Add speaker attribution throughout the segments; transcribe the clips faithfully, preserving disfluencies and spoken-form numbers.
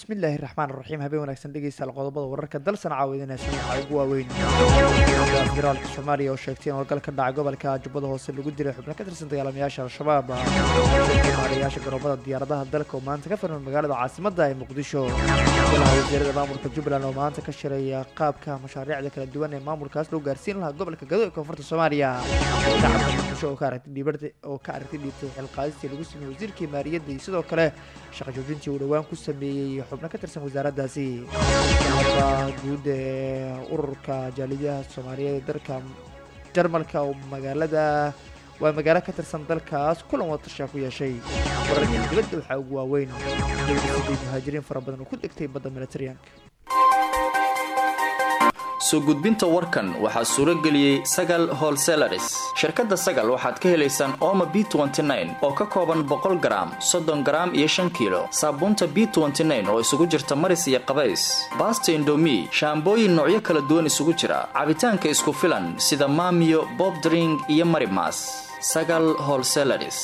Speaker 1: bismillaahi raxmaan raxiim habeen wanaagsan dhegeystayaal qodobada wararka dalsan caawidanaysan waxaa ugu waaweyn federaalka soomaaliya oo sheegtay in howlgal ka dhacay gobolka jubbada hoose lagu dilay xubno ka tirsan dagaalamayaasha al-shabaab maarayaasha garoomada diyaaradaha dalka oo maanta ka furmay magaalada caasimadda ee muqdisho golaha wasiirada maamulka jubbaland oo maanta ka shiraya qaabka mashaariicda kala duwan ee maamulkaas loo gaarsiin lahaa gobolka gado ee koonfurta soomaaliya shacabka muqdisho oo ka aragtay dhiibada oo ka aragtay dhiibtay xilqaadistii lagu sameeyey wasiirkii maaliyadda iyo sidoo kale shaqo joojintii uu dhowaan ku sameeyey xubno ka tirsan wasaaraddaasi guud ee ururka jaalidaha soomaaliyeed ee dalka jarmalka oo magaalada waa magaalo ka tirsan dalkaas kulan wadatashaa ku yeeshay wararka dibadda waxaa ugu waaweyn dowladda muhaajiriin fara badan oo ku degtay badda mediterraneanka
Speaker 2: soo gudbinta warkan waxaa suuro geliyey Sagal Wholesalers shirkadda Sagal waxaad ka helaysaan Omo B oo ka kooban boqol garaam soddon garaam iyo shan kiilo saabuunta B oo isugu jirta maris iyo qabays baasto indomie shaambooyin noocyo kala duwan isugu jira cabitaanka isku filan sida Maamiyo Bob Drink iyo Marimas Sagal Wholesalers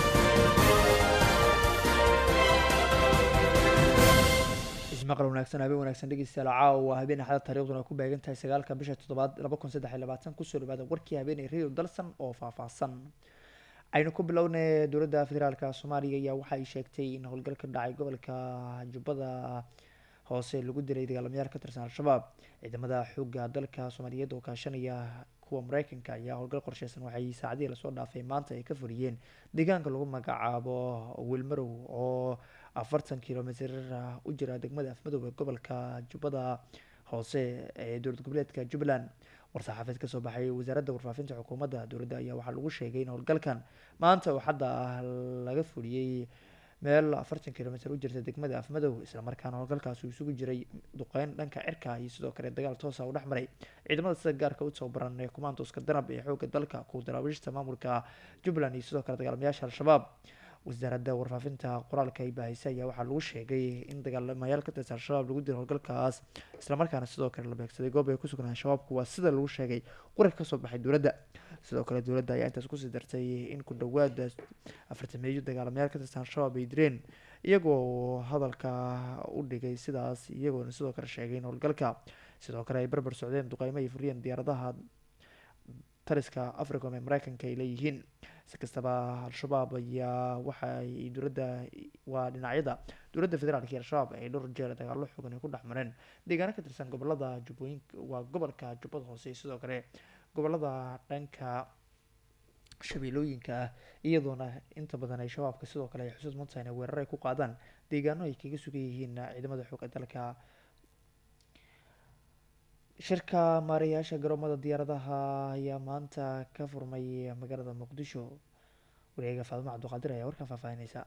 Speaker 1: maqal wanaagsan habeen wanaagsan dhegeystayaal caawa habeen axada taariikhduna ku beegan tahay sagaalka bisha toddobaad laba kun saddex iyo labaatan kusoo dhawaada warkii habeenay radio dalsan oo faahfaahsan aynu ku bilownay dowladda federaalka soomaaliya ayaa waxa ay sheegtay in howlgal ka dhacay gobolka jubbada hoose lagu dilay dagaalamayaal ka tirsan al-shabaab ciidamada xoogga dalka soomaaliyeed oo kaashanaya kuwa mareykanka ayaa howlgal qorsheysan waxay saacadihii lasoo dhaafay maanta ay ka fuliyeen deegaanka lagu magacaabo wilmarow oo afartan kilomitr u jira degmada afmadoobe gobolka jubbada hoose ee dowlad goboleedka jubbaland war-saxaafeed kasoo baxay wasaaradda warfaafinta xukuumadda dowladda ayaa waxaa lagu sheegay in howlgalkan maanta oo xadda ah laga fuliyey meel afartan kilomitr u jirta degmada afmadow islamarkaana howlgalkaasi uu isugu jiray duqeyn dhanka cirka iyo sidoo kale dagaal toosa u dhex maray ciidamada sida gaarka u tababaran ee kumaandoska danab ee xoogga dalka kuwa daraawiishta maamulka jubbaland iyo sidoo kale dagaalamayaasha al-shabaab wasaaradda warfaafinta qoraalka ay baahisa ayaa waxaa lagu sheegay in dagaalamayaal ka tirsan al-shabaab lagu dilo howlgalkaas islamarkaana sidoo kale la beegsaday goob ay ku sugnaan shabaabku waa sida lagu sheegay qorar kasoo baxay dowladda sidoo kale dowladda ayaa intaas kusii dartay in ku dhawaada afartameeyo dagaalamayaal ka tirsan al-shabaab ay direen iyagoo hadalka u dhigay sidaas iyagoona sidoo kale sheegay in howlgalka sidoo kale ay barbar socdeen duqeymo ay furiyeen diyaaradaha taliska africom ee mareykanka ay leeyihiin si kastaba al-shabaab ayaa waxa ay dowladda waa dhinacyada dowladda federaalka iyo al-shabaab ay dhowr jeer dagaallo xoogan ay ku dhex mareen deegaano ka tirsan gobolada jubbooyinka waa gobolka jubbada hoose iyo sidoo kale gobolada dhanka shabeellooyinka ah iyadoona inta badan ay shabaabka sidoo kale ay xusuus mudan tahay inay weerar ay ku qaadaan deegaano ay kaga sugan yihiin ciidamada xoogga dalka shirka maarayaasha garoomada diyaaradaha ayaa maanta ka furmay magaalada muqdisho wareega faadimo cabdiqaadir ayaa warkaa faahfaahinaysa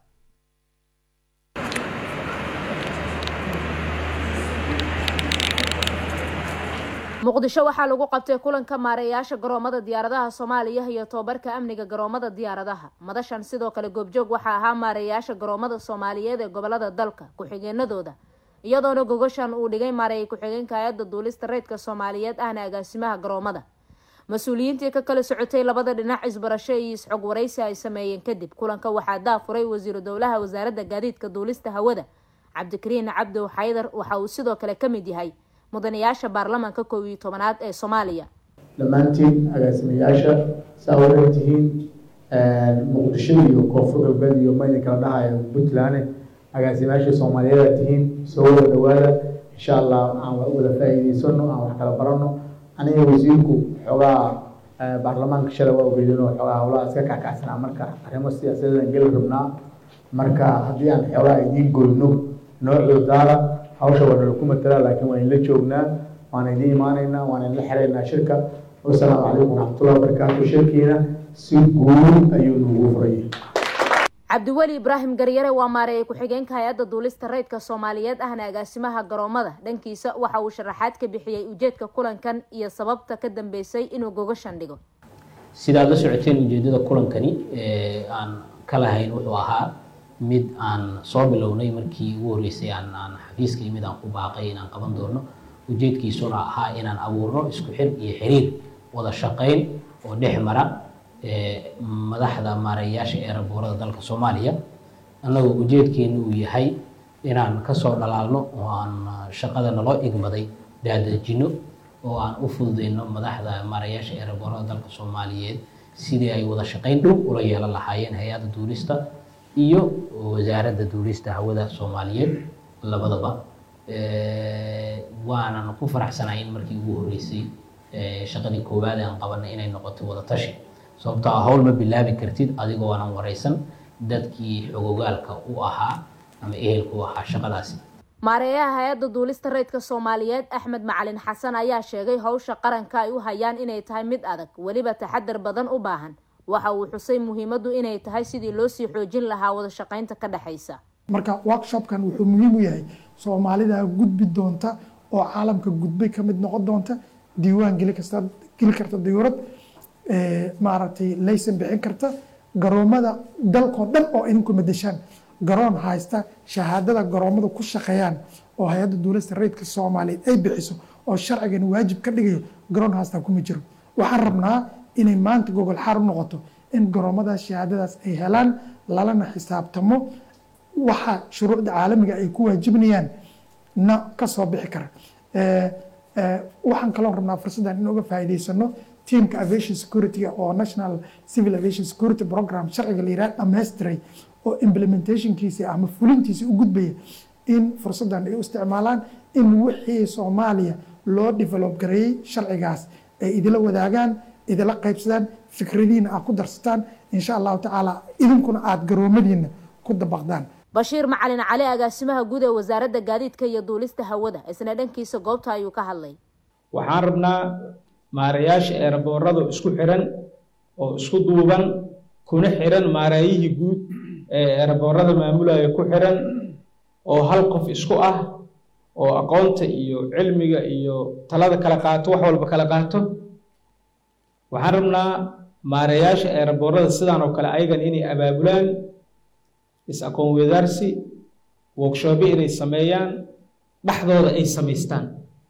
Speaker 3: muqdisho waxaa lagu qabtay kulanka maarayaasha garoomada diyaaradaha soomaaliya iyo tobabarka amniga garoomada diyaaradaha madashan sidoo kale goobjoog waxaa ahaa maarayaasha garoomada soomaaliyeed ee gobolada dalka ku-xigeenadooda iyadoona gogashan uu dhigay maareeyay ku-xigeenka hay-adda duulista reydka soomaaliyeed ahna agaasimaha garoomada mas-uuliyiintii ka kala socotay labada dhinac isbarasho iyo isxog waraysi ay sameeyeen kadib kulanka waxaa daafuray wasiiru dowlaha wasaaradda gaadiidka duulista hawada cabdikariin cabdow xaydar waxa uu sidoo kale ka mid yahay mudanayaasha baarlamaanka koob iyo tobanaad ee soomaaliya
Speaker 4: dhammaantiin agaasimayaasha saa waran tihiin muqdisho iyo koonfur galbeed iyo maydin kala dhahayo puntland agaasimayaasha soomaaliyeed aad tihiin soo wada dhawaada insha allah aan wada faa'iidaysano aan wax kala barano aniga wasiirku xoogaa baarlamaanka shalay waa ogeydano xoogaa howlaha iska kackacsanaa marka arrimo siyaasadeedan geli rabnaa marka haddii aan xoogaa idiin goyno noocdo daala hawsha waa nala ku matalaa laakiin waan inla joognaa waan idiin imaanaynaa waan inla xiraynaa shirka wasalaamu calaykum waraxmatullahi wabarakaatu shirkiina si guud ayuu nagu furayay
Speaker 3: cabdiweli ibraahim garyare waa maareeyay ku-xigeenka hay-adda duulista reydka soomaaliyeed ahna agaasimaha garoomada dhankiisa waxa uu sharaxaad ka bixiyey ujeedka kulankan iyo sababta ka dambeysay inuu gogashan dhigo
Speaker 5: sidaad la socoteen ujeedada kulankani aan ka lahayn wuxuu ahaa mid aan soo bilownay markii ugu horreysay aan aan xafiiska imid aan ku baaqay inaan qaban doono ujeedkiisuna ahaa inaan abuurno isku xir iyo xiriir wada shaqayn oo dhex mara madaxda maareeyaasha ee raboorada dalka Soomaaliya annagoo ujeedkeenu uu yahay inaan kasoo dhalaalno oo aan shaqada naloo igmaday daadejino oo aan u fududeyno madaxda maarayaasha eeraboorada dalka Soomaaliyeed sidii ay wada shaqayn dhow ula yeelan lahaayeen hay'adda duulista iyo wasaaradda duulista hawada Soomaaliyeed labadaba waanan ku faraxsanahay in markii ugu horeysay shaqadii koowaad aan qabanay inay noqoto wada tashi sababtoo ah hawl ma bilaabi kartid adigoo aanan wareysan dadkii xogogaalka u ahaa ama ehelku u ahaa shaqadaasi.
Speaker 3: maareeyaha hay'adda duulista rayidka Soomaaliyeed Axmed Macalin Xasan ayaa sheegay hawsha qaranka ay u hayaan inay tahay mid adag waliba taxadar badan u baahan waxa uu xusay muhiimadu inay tahay sidii loo sii xoojin lahaa wada shaqaynta ka dhaxaysa.
Speaker 6: marka workshopkan wuxuu muhiim u yahay Soomaalida gudbi doonta oo caalamka gudbay ka mid noqon doonta diiwaan geli kasta geli karta diyuurad ee maaragtay laysan bixin karta garoomada dalka dhan oo idinku madashaan garoon haysta shahaadada garoomada ku shaqeeyaan oo hay'adda duulista rayidka Soomaaliyeed ay bixiso oo sharcigan waajib ka dhigayo garoon haysta kuma jiro waxaan rabnaa inay maanta gogol xaar u noqoto in garoomada shahaadadaas ay helaan lalana xisaabtamo waxa shuruucda caalamiga ay ku waajibinayaan na ka soo bixi kara ee ee waxaan kaloo rabnaa fursadan in uga faa'iideysano teamka aviation security oo national civil aviation security program sharciga la yiraahdo amestray oo implementationkiisa ama fulintiisa u gudbaya in fursadan ay u isticmaalaan in wixii Soomaaliya loo develop gareeyay sharcigaas ay idila wadaagaan idila qaybsadaan fikradiina aad ku darsataan insha Allah taala idinkuna aad garoomadiina ku dabaqdaan.
Speaker 3: Bashiir Macalin Cali agaasimaha guud ee wasaaradda gaadiidka iyo duulista hawada isna dhankiisa goobta ayuu ka hadlay.
Speaker 7: waxaan rabnaa maareeyaasha eeraboorada isku xiran oo isku duuban kuna xiran maareeyihii guud ee eeraboorada maamulaya ku xiran oo hal qof isku ah oo aqoonta iyo cilmiga iyo talada kala qaato wax walba kala qaato waxaan rabnaa maareeyaasha eeraboorada sidaan oo kale ayagan inay abaabulaan is aqoon wadaarsi workshop inay sameeyaan dhaxdooda ay sameystaan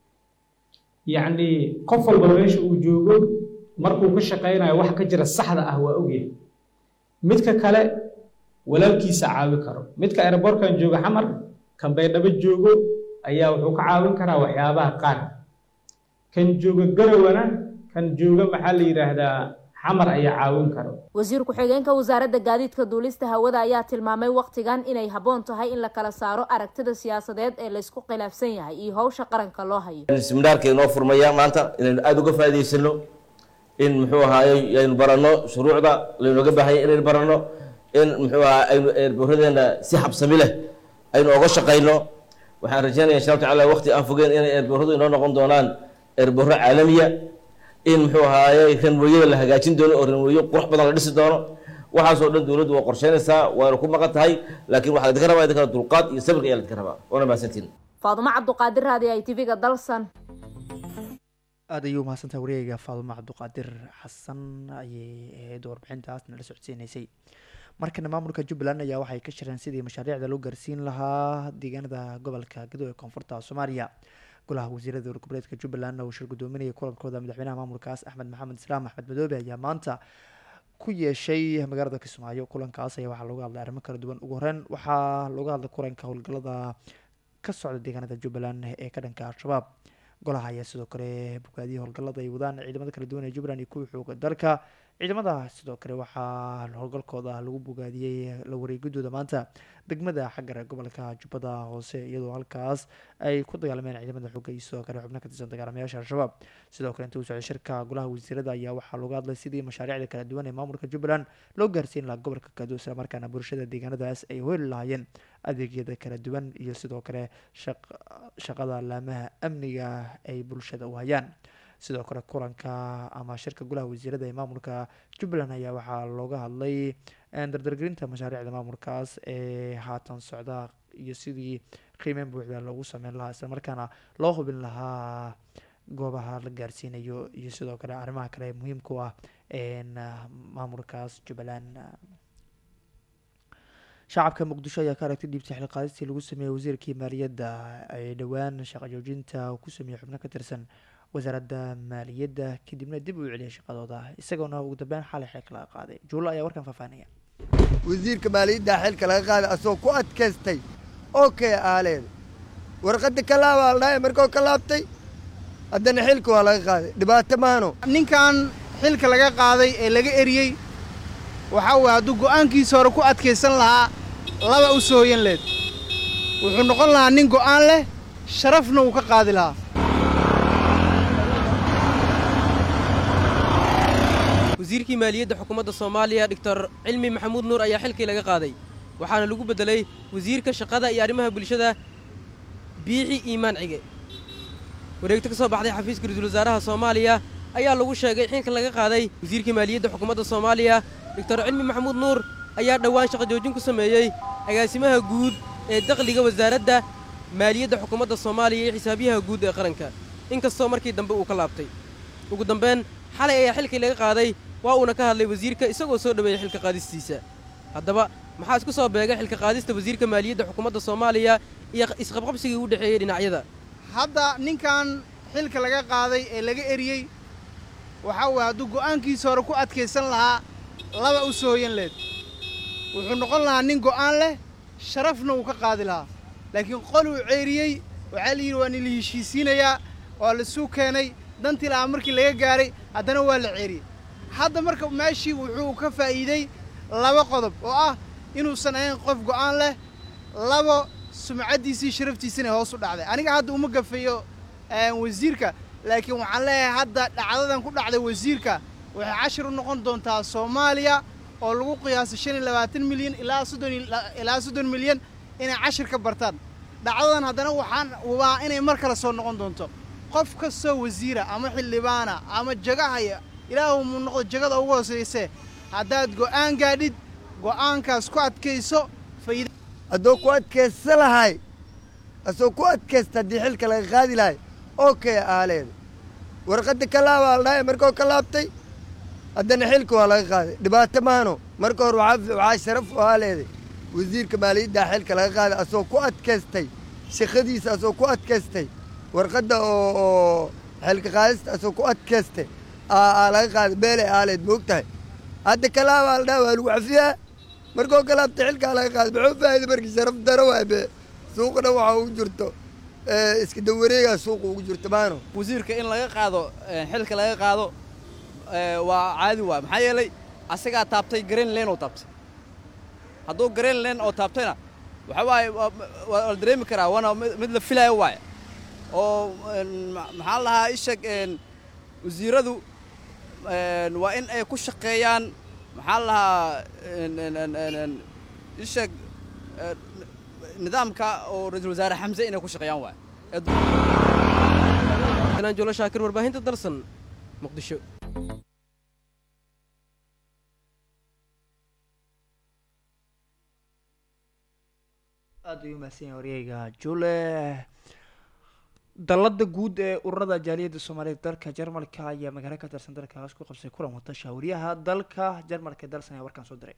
Speaker 7: yacni qof walba meesha uu joogo markuu ka shaqeynayo wax ka jira saxda ah waa ogyahay midka kale walaalkiisa caawin karo midka airportkan jooga xamar kan baydhabo joogo ayaa wuxuu ka caawin karaa waxyaabaha qaar kan jooga garawana kan jooga maxaa la yiraahdaa xamar ayaa caawin karo.
Speaker 3: wasiir ku-xigeenka wasaaradda gaadiidka duulista hawada ayaa tilmaamay waqtigan inay habboon tahay in la kala saaro aragtida siyaasadeed ee la isku khilaafsan yahay iyo hawsha qaranka loo hayo.
Speaker 8: seminaarka inoo furmaya maanta inaynu aada uga faa'iidaysano in muxuu ahaayey aynu baranno shuruucda laynooga baahanya inaynu baranno in muxuu ahaa aynu eerboorradeena si habsami leh aynu oga shaqayno waxaan rajaynaya insha Allah tacaala waqti aan fogeen inay eerboorradu inoo noqon doonaan eerboorro caalamiya in muxuu ahaayey ranweyada la hagaajin doono oo ranweyo qurux badan la dhisi doono waxaasoo dhan dowladdu waa qorsheynaysaa waana ku maqan tahay laakiin waxaa idinka rabaa idinka dulqaad iyo sabir ayaa idinka rabaa waana mahadsantiin.
Speaker 3: Faadumo Cabduqaadir raadi ay T V-ga Dalsan.
Speaker 1: aad ayuu mahadsantahay wareegga Faadumo Cabduqaadir Xasan ayay ahayd warbixintaas nala socodsiinaysay. markana maamulka Jubbaland ayaa waxay ka shireen sidii mashaariicda loo gaarsiin lahaa deegaanada gobolka Gedo ee koonfurta Soomaaliya. golaha wasiirada dowlad goboleedka Jubbaland oo shir gudoominaya kulankooda madaxweynaha maamulkaas Axmed Maxamed Islaam Axmed Madoobe ayaa maanta ku yeeshay magaalada Kismaayo. kulankaas ayaa waxaa looga hadlay arrimo kala duwan. ugu horreyn waxaa looga hadlay kulanka howlgallada ka socda deegaanada Jubbaland ee ka dhanka Al-Shabaab. golaha ayaa sidoo kale bogaadiyay howlgallada ay wadaan ciidamada kala duwan ee Jubbaland iyo kuwa xooga dalka. ciidamada sidoo kale waxaa howlgalkooda lagu bogaadiyey la wareegidooda maanta degmada xagga gobolka Jubbada Hoose iyadoo halkaas ay ku dagaalameen ciidamada xoogga iyo sidoo kale xubno ka tirsan dagaalamayaasha Al-Shabaab. sidoo kale intii uu socday shirka golaha wasiirada ayaa waxaa looga hadlay sidii mashaariicda kala duwan ee maamulka Jubbaland loo gaarsiin lahaa gobolka Gedo isla markaana bulshada deegaanadaas ay heli lahaayeen adeegyada kala duwan iyo sidoo kale shaqada laamaha amniga ay bulshada u hayaan. sidoo kale kulanka ama shirka golaha wasiirada ee maamulka Jubbaland ayaa waxaa looga hadlay dardargelinta mashaariicda maamulkaas ee haatan socda iyo sidii qiimeyn buuxda loogu sameyn lahaa isla markaana loo hubin lahaa goobaha la gaarsiinayo iyo sidoo kale arrimaha kale ee muhiimka u ah maamulkaas Jubbaland. shacabka Muqdisho ayaa ka aragtay dhiibtay xil qaadistii lagu sameeyay wasiirkii maaliyadda ay dhowaan shaqo joojinta ku sameeyay xubno ka tirsan wasaaradda maaliyadda kadibna dib u celiyay shaqadooda isagoona ugu dambeyn xalay xilka laga qaaday. juulo ayaa warkan faafaanaya.
Speaker 9: wasiirka maaliyadda xilka laga qaaday asoo ku adkaystay okay aaleed warqadda ka laabaa la dhahay markuu ka laabtay haddana xilka waa laga qaaday dhibaato maano
Speaker 10: ninkan xilka laga qaaday ee laga eriyey waxaa waye hadduu go'aankiisa hore ku adkaysan lahaa laba u sooyan leed wuxuu noqon lahaa nin go'aan leh sharafna uu ka qaadi lahaa
Speaker 11: wasiirkii maaliyadda xukuumadda soomaaliya doctor cilmi maxamuud nuur ayaa xilkii laga qaaday waxaana lagu beddelay wasiirka shaqada iyo arrimaha bulshada biixi iimaan cige wareegto ka soo baxday xafiiska ra-iisul wasaaraha soomaaliya ayaa lagu sheegay xilka laga qaaday wasiirkii maaliyadda xukuumadda soomaaliya doctor cilmi maxamuud nuur ayaa dhowaan shaqo joojin ku sameeyey agaasimaha guud ee dakhliga wasaaradda maaliyadda xukuumadda soomaaliya iyo xisaabiyaha guud ee qaranka inkastoo markii dambe uu ka laabtay ugu dambeyn xalay ayaa xilkii laga qaaday waa uuna ka hadlay wasiirka isagoo soo dhoweeyey xilka qaadistiisa haddaba maxaa isku soo beegay xilka qaadista wasiirka maaliyadda xukuumadda soomaaliya iyo isqabqabsigii u dhexeeyey dhinacyada
Speaker 10: hadda ninkan xilka laga qaaday ee laga eriyey waxaa waye hadduu go'aankiisa hore ku adkaysan lahaa laba u sooyan leed wuxuu noqon lahaa nin go'aan leh sharafna uu ka qaadi lahaa laakiin qol uu ceeriyey waxaa la yidhi waa nila heshiisiinayaa waa la suu keenay dantii lahaa markii laga gaaray haddana waa la ceeriyey hadda marka meeshii wuxuu ka faa'iiday laba qodob oo ah inuusan ahayn qof go'aan leh labo sumcaddiisii sharaftiisina hoos u dhacday aniga hadda uma gafeeyo wasiirka laakiin waxaan leeyahay hadda dhacdadan ku dhacday wasiirka waxay cashir u noqon doontaa soomaaliya oo lagu qiyaasay shan iyo labaatan milyan ilaa soddon ilaa soddon milyan inay cashir ka bartaan dhacdadan haddana waxaan hubaa inay mar kale soo noqon doonto qof kastoo wasiira ama xildhibaana ama jagahaya ilaahu muu noqdo jagada ugu hoosayse haddaad go'aan gaadhid go'aankaas ku adkayso fayda
Speaker 9: hadduu ku adkaysta lahay asoo ku adkaysta haddii xilka laga qaadi lahay okay aaleed warqadda ka laabaa la dhahay markuu ka laabtay haddana xilka waa laga qaaday dhibaato maano marka hore waxaa sharaf u aaleeday wasiirka maaliyadda xilka laga qaaday asoo ku adkaystay shaqadiisa asoo ku adkaystay warqadda oo xilka qaadista asoo ku adkaystay aa laga qaaday beelay aaleed moogtahay hadda ka laabaa la dhahay waa lagu cafiyaa markuu ka laabtay xilkaa laga qaaday muxuu faa'iida markii sharaf daro waay be suuqna waxaa ugu jirto iska dawareegaa suuqa ugu jirto maano
Speaker 12: wasiirka in laga qaado xilka laga qaado waa caadi waay maxaa yeelay asagaa taabtay greenland oo taabtay hadduu greenland oo taabtayna waxa waaye waa la dareemi karaa waana mid la filaayo waaye oo maxaa lahaa ishag wasiiradu waa in ay ku shaqeeyaan maxaa lahaa ishag nidaamka oo ra-iisul wasaare xamse inay ku shaqeeyaan waaye
Speaker 11: jolo shaakir warbaahinta dalsan muqdisho
Speaker 1: aad ayuu mahadsan yahay waryayga jule dalada guud ee ururada jaaliyadda soomaaliyeed dalka jarmalka ayaa magaalo ka tirsan dalkaas ku qabsay kulan wada shaawariyaha dalka jarmalka dalsan ayaa warkaan soo diray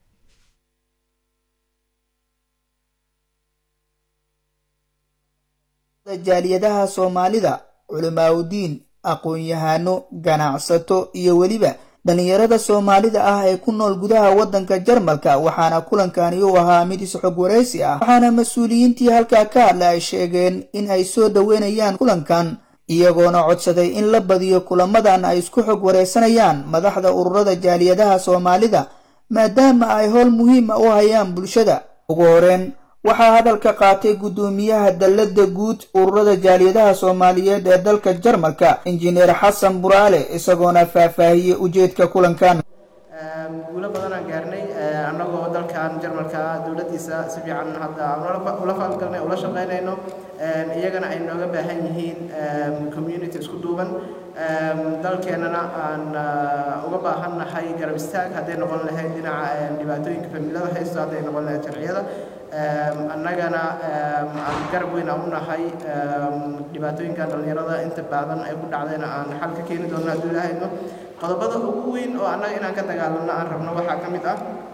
Speaker 13: jaaliyadaha soomaalida culimaadudiin aqoon-yahano ganacsato iyo weliba dhalinyarada soomaalida ah ee ku nool gudaha wadanka jarmalka waxaana kulankani u ahaa mid isxog waraysi ah waxaana mas-uuliyiintii halkaa ka hadla ay sheegeen in ay soo dhaweynayaan kulankan iyagoona codsaday in la badiyo kulamadan ay isku xog waraysanayaan madaxda ururada jaaliyadaha soomaalida maadaama ay howl muhiima u hayaan bulshada ugu horeen waxaa hadalka qaatay guddoomiyaha dalada guud ururada jaaliyadaha soomaaliyeed ee dalka jarmalka injineer xasan buraale isagoona faahfaahiyey ujeedka kulankan
Speaker 14: guulo badanaan gaarnay annagoo dalkan jarmalka dowladdiisa si fiican hadda ula falgalnay ula shaqaynayno iyagana ay nooga baahan yihiin community isku duuban dalkeennana aan uga baahannahay garab istaag hadday noqon lahayd dhinaca dhibaatooyinka familada haysto hadday noqon lahayd sharciyada annagana aan garab weyn aan u nahay dhibaatooyinkan dhallinyarada inta baadan ay ku dhacdayna aan xal ka keeni doonno hadduu ilaahayno qodobada ugu weyn oo annaga inaan ka dagaalanno aan rabno waxaa ka mid ah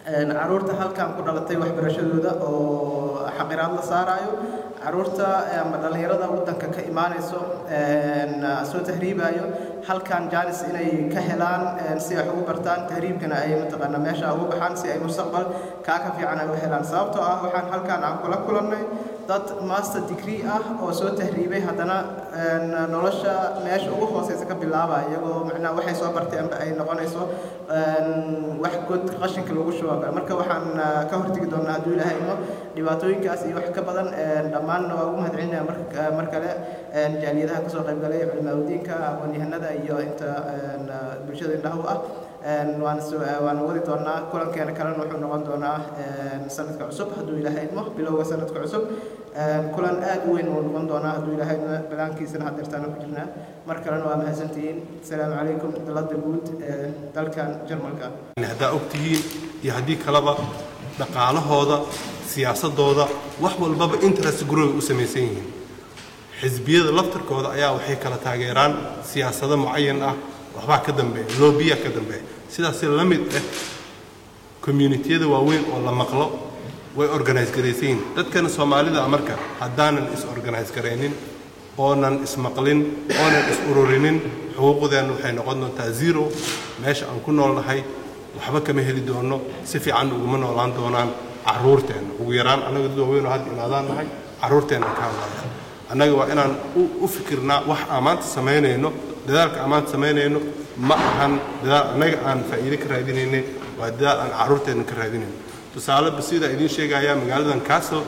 Speaker 14: caruurta halkan ku dhalatay waxbarashadooda oo xaqiraad la saarayo caruurta ama dhalinyarada wadanka ka imaanayso soo tahriibayo halkan jaanis inay ka helaan si ay ugu bartaan tahriibkana ay mataqaana meesha ugu baxaan si ay mustaqbal kaa ka fiican ay u helaan sababtoo ah waxaan halkan aan kula kulannay dad master degree ah oo soo tahriibay haddana nolosha meesha ugu hooseysa ka bilaaba iyagoo macnaha waxay soo bartay amba ay noqonayso wax god qashinka lagu shubo marka waxaan ka hortegi doonaa hadduu ilaahay imo dhibaatooyinkaas iyo wax ka badan dhammaanna waa ugu mahadcelinaya mar kale jaaliyadaha kasoo qayb galay culimaadudiinka aqoon-yahanada iyo inta bulshada indhaha u ah waan waan wadi doonaa kulankeena kalena wuxuu noqon doonaa sanadka cusub hadduu ilaahay idmo bilowga sanadka cusub kulan aad u weyn uu noqon doonaa hadduu ilaahay idmo balaankiisana haddeertaana ku jirnaa mar kalena waa mahadsantihiin asalaamu calaykum dalada guud ee dalkan jarmalka
Speaker 15: haddaa ogtihiin iyo haddii kaleba dhaqaalahooda siyaasadooda wax walbaba interest group u samaysan yihiin xisbiyada laftarkooda ayaa waxay kala taageeraan siyaasado mucayan ah waxbaa ka dambeeya loobiya ka dambeeya sidaas la mid ah communitiyada waaweyn oo la maqlo way organize garaysiin dadkan Soomaalida marka hadaanan is organize gareynin oonan ismaqlin oonan is ururinin xuquuqdeen waxay noqon doontaa zero meesha aan ku noolnahay waxba kama heli doono si fiican ugu noolaan doonaan caruurteen ugu yaraan anaga dad waaweyn oo had imaadaan nahay caruurteen ka hadlayo anaga waa inaan u fikirnaa wax amaanta sameynayno dadaalka amaanta sameynayno ma ahan dadaal anaga aan faa'iido ka raadinayno waa dadaal aan caruurteena ka raadinayno tusaale basida idin sheegaya magaaladan Kassel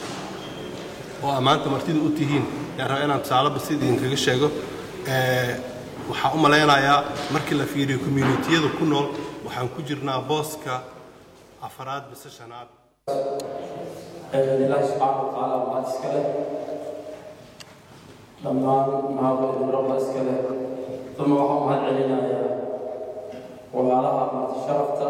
Speaker 15: oo amaanta martida u tihiin yaa inaan tusaale basida idin kaga sheego ee waxa u maleynayaa markii la fiiriyo community-yada ku nool waxaan ku jirnaa booska afraad bis shanaad
Speaker 16: ilaahay subhanahu wa ta'ala waa iskale dhammaan maamulka rabba iskale ثم waxaan mahadcelinayaa walaalaha maanta sharafta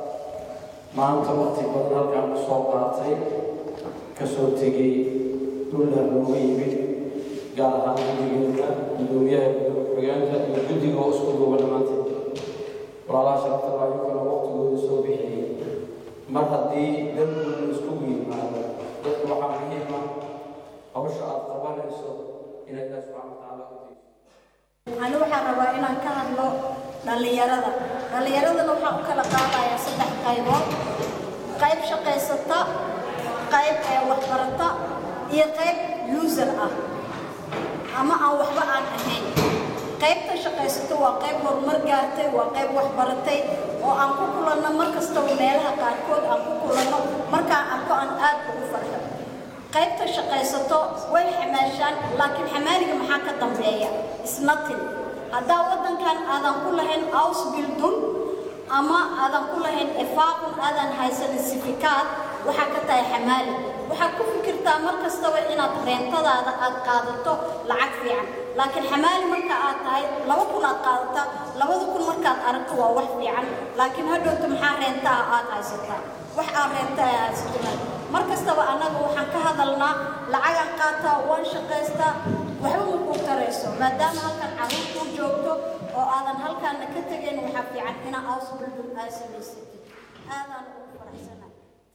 Speaker 16: maanta waqti badan halkaan ku soo qaatay kasoo tegay dhulka looga yimid gaar ahaan guddigeena gudoomiyaha xogeenka iyo guddiga oo isku duuban dhammaanteed walaalaha sharafta waa in kale waqtigooda soo bixiyey mar haddii dalkooda isku yimaado dadka waxaa muhiim ah hawsha aad qabanayso inay ilaah subxaana watacaala u
Speaker 17: أنا waxaan rabaa inaan ka hadlo dhalinyarada dhalinyaradana waxaan u kala qaadayaa saddex qaybood qayb shaqaysata qayb ee wax barata iyo qayb loser ah ama aan waxba aan ahayn qaybta shaqaysata waa qayb horumar gaartay waa qayb wax baratay oo aan ku kulanno mar kasta meelaha qaarkood aan ku kulanno markaan arko aan aad ugu farxo qaybta shaqaysato way xamaashaan laakiin xamaaliga maxaa ka dambeeya isnatin hadaa wadankan aadan ku lahayn ausbildung ama aadan ku lahayn ifaaqun aadan haysan sifikaad waxa ka tahay xamaali waxa ku fikirtaa mar kastaba inaad reentadaada aad qaadato lacag fiican laakiin xamaali marka aad tahay laba kun aad qaadata labada kun markaad aragto waa wax fiican laakiin hadhowta maxaa reentaa aad haysataa wax aan reentaa aad haysataa mar kastaba anagu waxaan ka hadalnaa lacagan qaataa waan shaqaystaa waxba ma ku tarayso maadaama halkan caruur ku joogto oo aadan halkaana ka tegayn waxaa fiican inaa ausbildung aad samaysatid aadaan ugu faraxsanahay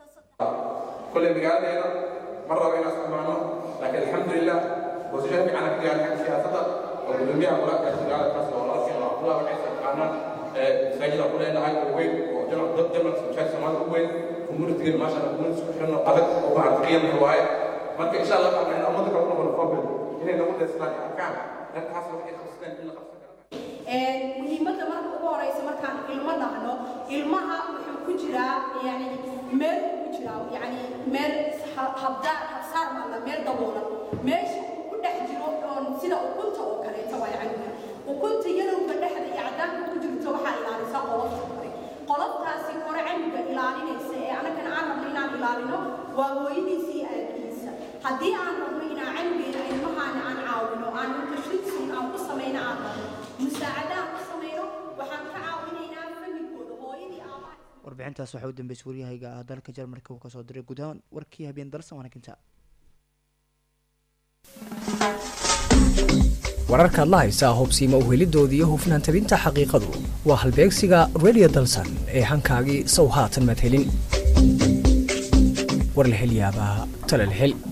Speaker 18: كل مجالنا مرة بين أسمعنا لكن الحمد لله وسجل معنا في هذه السياسة والجميع ولا كسر على كسر ولا كسر ولا كسر معنا سجل كل هذا هاي وين وجمع ضد جمع شيء سماه وين أمور تغير ما شاء الله أمور سبحانه قدر وبعد قيام هواي ما إن شاء الله كمان أمور تكون بالفضل هنا نقول الإسلام كام لا تحصل في خمسين إلا خمسين
Speaker 19: muhiimadda marka ugu horeysa markaan ilmo dhahno ilmaha wuxuu ku jiraa yani meel ku jiraa yani meel habda habsaar mala meel daboolan meesha uu ku dhex jiro oon sida ukunta oo kaleeto waa yani ukunta yadowga dhexda iyo cadaanka ku jirto waxaa ilaalisa qolofta kore qoloftaasi kore camiga ilaalinaysa ee anagana aan rabno inaan ilaalino waa hooyadiisa iyo aabihiisa haddii aan rabno inaan camigeena ilmahaana aan caawino aan nutrition aan ku samayno aan rabno musaacadaha ku sameeyo waxaan ka caawinaynaa familkooda hooyadii aabaha
Speaker 1: warbixintaas waxaa u dambeysay waryahayga ah dalka jarmalka uu kasoo diray guud ahaan warkii habeen darsan wanaginta
Speaker 20: wararkaad la haysaa hubsiima u helidoodii iyo hufnaan tabinta xaqiiqadu waa halbeegsiga radio dalsan ee hankaagii sow haatan madhelin war la hel yaabaa tala la hel